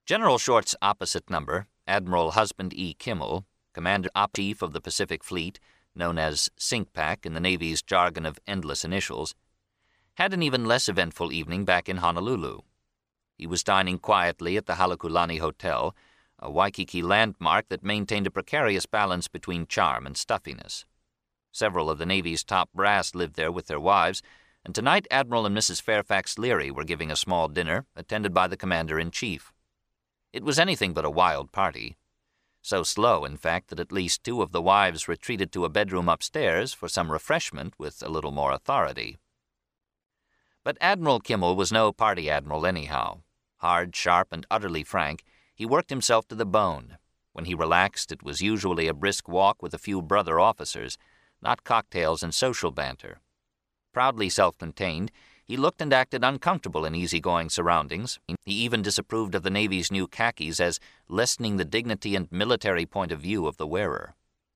General Short's opposite number, Admiral Husband E. Kimmel, Commander-Chief of the Pacific Fleet, known as SINCPAC in the Navy's jargon of endless initials, had an even less eventful evening back in Honolulu. He was dining quietly at the Halekulani Hotel, a Waikiki landmark that maintained a precarious balance between charm and stuffiness. Several of the Navy's top brass lived there with their wives, and tonight Admiral and Mrs. Fairfax Leary were giving a small dinner, attended by the Commander-in-Chief. It was anything but a wild party. So slow, in fact, that at least two of the wives retreated to a bedroom upstairs for some refreshment with a little more authority. But Admiral Kimmel was no party admiral anyhow. Hard, sharp, and utterly frank, he worked himself to the bone. When he relaxed, it was usually a brisk walk with a few brother officers, not cocktails and social banter. Proudly self-contained, he looked and acted uncomfortable in easygoing surroundings. He even disapproved of the Navy's new khakis as lessening the dignity and military point of view of the wearer.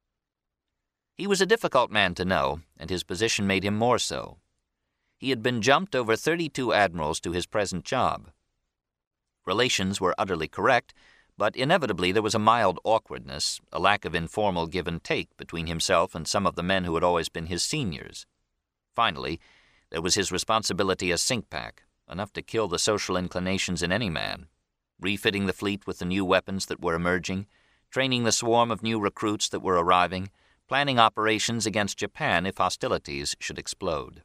He was a difficult man to know, and his position made him more so. He had been jumped over 32 admirals to his present job. Relations were utterly correct, but inevitably there was a mild awkwardness, a lack of informal give and take between himself and some of the men who had always been his seniors. Finally, there was his responsibility as SINCPAC, enough to kill the social inclinations in any man, refitting the fleet with the new weapons that were emerging, training the swarm of new recruits that were arriving, planning operations against Japan if hostilities should explode.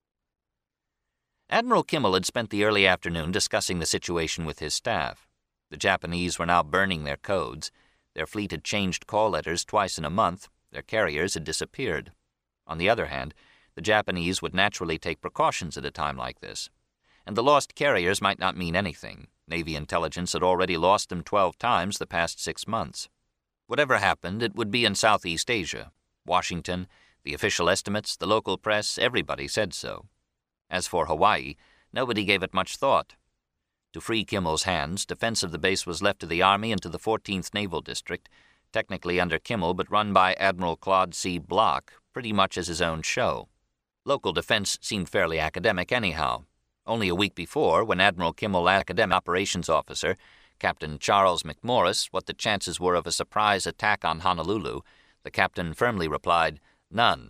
Admiral Kimmel had spent the early afternoon discussing the situation with his staff. The Japanese were now burning their codes. Their fleet had changed call letters twice in a month. Their carriers had disappeared. On the other hand, the Japanese would naturally take precautions at a time like this. And the lost carriers might not mean anything. Navy intelligence had already lost them 12 times the past 6 months. Whatever happened, it would be in Southeast Asia. Washington, the official estimates, the local press, everybody said so. As for Hawaii, nobody gave it much thought. To free Kimmel's hands, defense of the base was left to the Army and to the 14th Naval District, technically under Kimmel but run by Admiral Claude C. Block, pretty much as his own show. Local defense seemed fairly academic anyhow. Only a week before, when Admiral Kimmel asked Academic Operations Officer Captain Charles McMorris what the chances were of a surprise attack on Honolulu, the captain firmly replied, "None."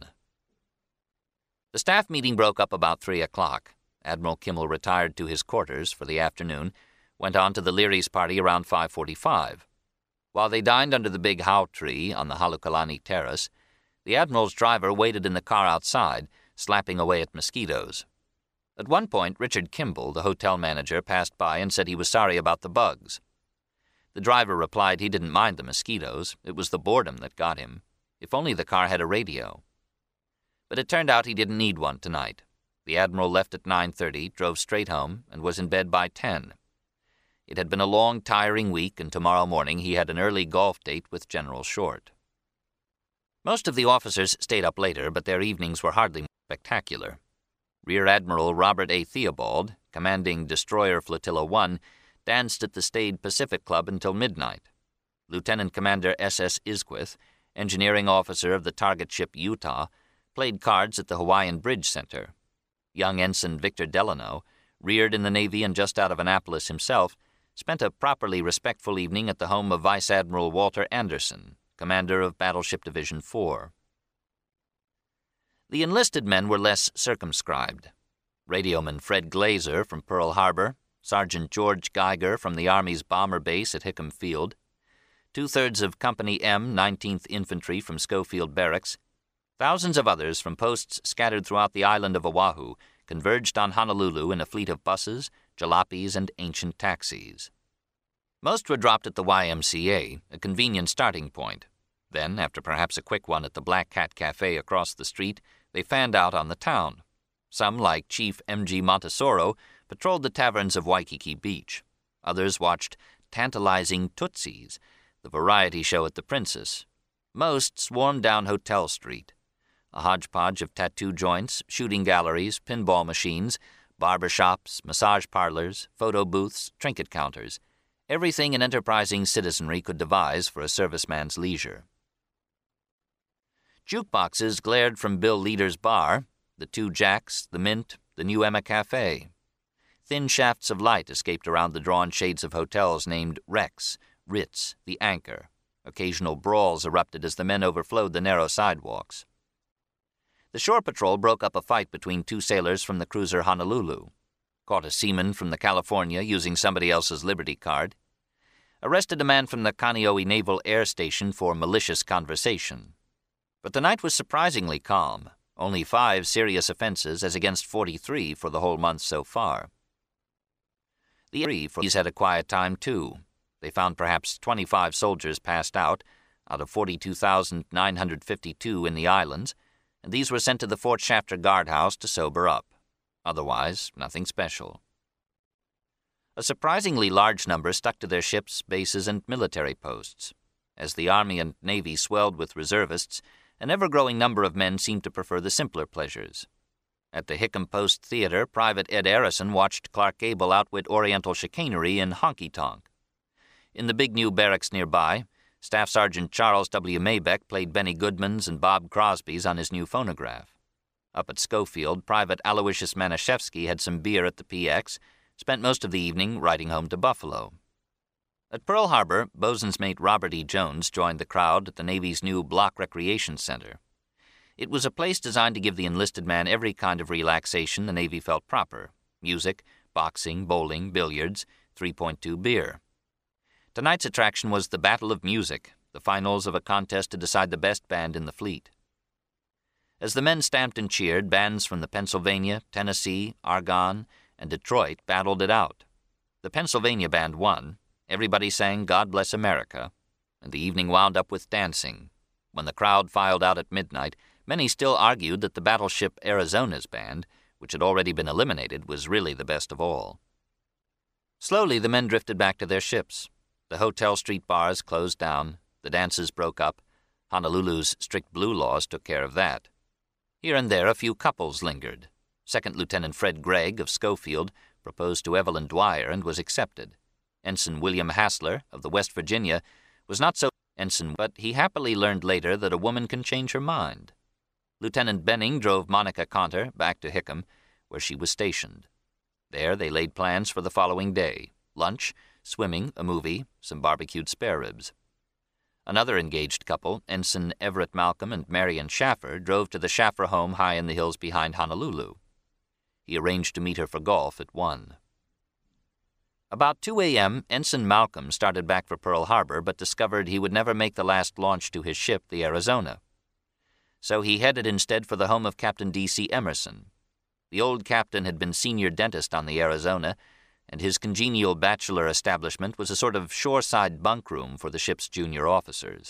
The staff meeting broke up about 3 o'clock. Admiral Kimmel retired to his quarters for the afternoon, went on to the Leary's party around 5:45. While they dined under the big hau tree on the Halekulani terrace, the Admiral's driver waited in the car outside, slapping away at mosquitoes. At one point, Richard Kimball, the hotel manager, passed by and said he was sorry about the bugs. The driver replied he didn't mind the mosquitoes. It was the boredom that got him. If only the car had a radio. But it turned out he didn't need one tonight. The Admiral left at 9:30, drove straight home, and was in bed by 10. It had been a long, tiring week, and tomorrow morning he had an early golf date with General Short. Most of the officers stayed up later, but their evenings were hardly spectacular. Rear Admiral Robert A. Theobald, commanding Destroyer Flotilla 1, danced at the staid Pacific Club until midnight. Lieutenant Commander S.S. Isquith, engineering officer of the target ship Utah, played cards at the Hawaiian Bridge Center. Young Ensign Victor Delano, reared in the Navy and just out of Annapolis himself, spent a properly respectful evening at the home of Vice Admiral Walter Anderson, commander of Battleship Division 4. The enlisted men were less circumscribed. Radioman Fred Glazer from Pearl Harbor, Sergeant George Geiger from the Army's bomber base at Hickam Field, 2/3 of Company M, 19th Infantry from Schofield Barracks, thousands of others from posts scattered throughout the island of Oahu converged on Honolulu in a fleet of buses, jalopies, and ancient taxis. Most were dropped at the YMCA, a convenient starting point. Then, after perhaps a quick one at the Black Cat Cafe across the street, they fanned out on the town. Some, like Chief M.G. Montesoro, patrolled the taverns of Waikiki Beach. Others watched Tantalizing Tootsies, the variety show at the Princess. Most swarmed down Hotel Street. A hodgepodge of tattoo joints, shooting galleries, pinball machines, barber shops, massage parlors, photo booths, trinket counters. Everything an enterprising citizenry could devise for a serviceman's leisure. Jukeboxes glared from Bill Leader's bar, the Two Jacks, the Mint, the New Emma Cafe. Thin shafts of light escaped around the drawn shades of hotels named Rex, Ritz, the Anchor. Occasional brawls erupted as the men overflowed the narrow sidewalks. The shore patrol broke up a fight between two sailors from the cruiser Honolulu, caught a seaman from the California using somebody else's Liberty card, arrested a man from the Kaneohe Naval Air Station for malicious conversation. But the night was surprisingly calm, only 5 serious offenses as against 43 for the whole month so far. The Aries had a quiet time too. They found perhaps 25 soldiers passed out of 42,952 in the islands, and these were sent to the Fort Shafter guardhouse to sober up. Otherwise, nothing special. A surprisingly large number stuck to their ships, bases, and military posts. As the Army and Navy swelled with reservists, an ever-growing number of men seemed to prefer the simpler pleasures. At the Hickam Post Theater, Private Ed Arison watched Clark Gable outwit Oriental chicanery in Honky Tonk. In the big new barracks nearby, Staff Sergeant Charles W. Maybeck played Benny Goodman's and Bob Crosby's on his new phonograph. Up at Schofield, Private Aloysius Maniszewski had some beer at the PX, spent most of the evening riding home to Buffalo. At Pearl Harbor, bosun's mate Robert E. Jones joined the crowd at the Navy's new Block Recreation Center. It was a place designed to give the enlisted man every kind of relaxation the Navy felt proper: music, boxing, bowling, billiards, 3.2 beer. Tonight's attraction was the Battle of Music, the finals of a contest to decide the best band in the fleet. As the men stamped and cheered, bands from the Pennsylvania, Tennessee, Argonne, and Detroit battled it out. The Pennsylvania band won. Everybody sang God Bless America, and the evening wound up with dancing. When the crowd filed out at midnight, many still argued that the battleship Arizona's band, which had already been eliminated, was really the best of all. Slowly the men drifted back to their ships. The hotel street bars closed down. The dances broke up. Honolulu's strict blue laws took care of that. Here and there a few couples lingered. Second Lieutenant Fred Gregg of Schofield proposed to Evelyn Dwyer and was accepted. Ensign William Hassler of the West Virginia was not so ensign, but he happily learned later that a woman can change her mind. Lieutenant Benning drove Monica Conter back to Hickam, where she was stationed. There they laid plans for the following day: lunch, swimming, a movie, some barbecued spare ribs. Another engaged couple, Ensign Everett Malcolm and Marion Schaffer, drove to the Schaffer home high in the hills behind Honolulu. He arranged to meet her for golf at 1. About 2 a.m., Ensign Malcolm started back for Pearl Harbor, but discovered he would never make the last launch to his ship, the Arizona. So he headed instead for the home of Captain D.C. Emerson. The old captain had been senior dentist on the Arizona, and his congenial bachelor establishment was a sort of shoreside bunk room for the ship's junior officers.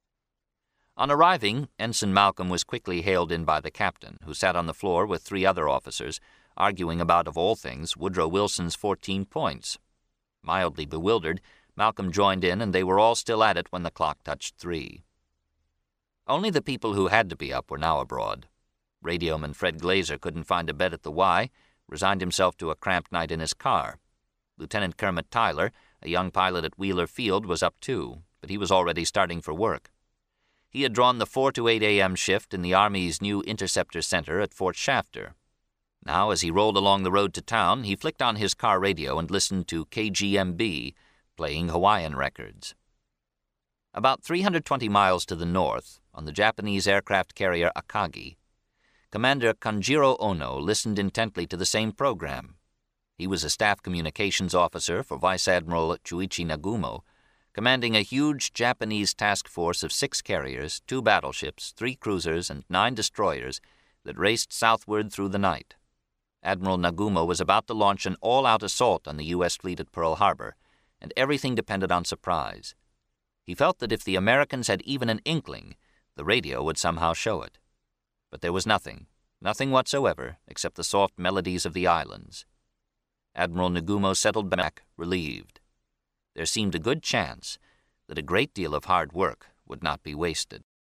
On arriving, Ensign Malcolm was quickly hailed in by the captain, who sat on the floor with 3 other officers, arguing about, of all things, Woodrow Wilson's 14 points. Mildly bewildered, Malcolm joined in, and they were all still at it when the clock touched 3. Only the people who had to be up were now abroad. Radioman Fred Glazer couldn't find a bed at the Y, resigned himself to a cramped night in his car. Lieutenant Kermit Tyler, a young pilot at Wheeler Field, was up too, but he was already starting for work. He had drawn the 4 to 8 a.m. shift in the Army's new Interceptor Center at Fort Shafter. Now, as he rolled along the road to town, he flicked on his car radio and listened to KGMB, playing Hawaiian records. About 320 miles to the north, on the Japanese aircraft carrier Akagi, Commander Kanjiro Ono listened intently to the same program. He was a staff communications officer for Vice Admiral Chuichi Nagumo, commanding a huge Japanese task force of 6 carriers, 2 battleships, 3 cruisers, and 9 destroyers that raced southward through the night. Admiral Nagumo was about to launch an all-out assault on the U.S. fleet at Pearl Harbor, and everything depended on surprise. He felt that if the Americans had even an inkling, the radio would somehow show it. But there was nothing whatsoever, except the soft melodies of the islands. Admiral Nagumo settled back, relieved. There seemed a good chance that a great deal of hard work would not be wasted.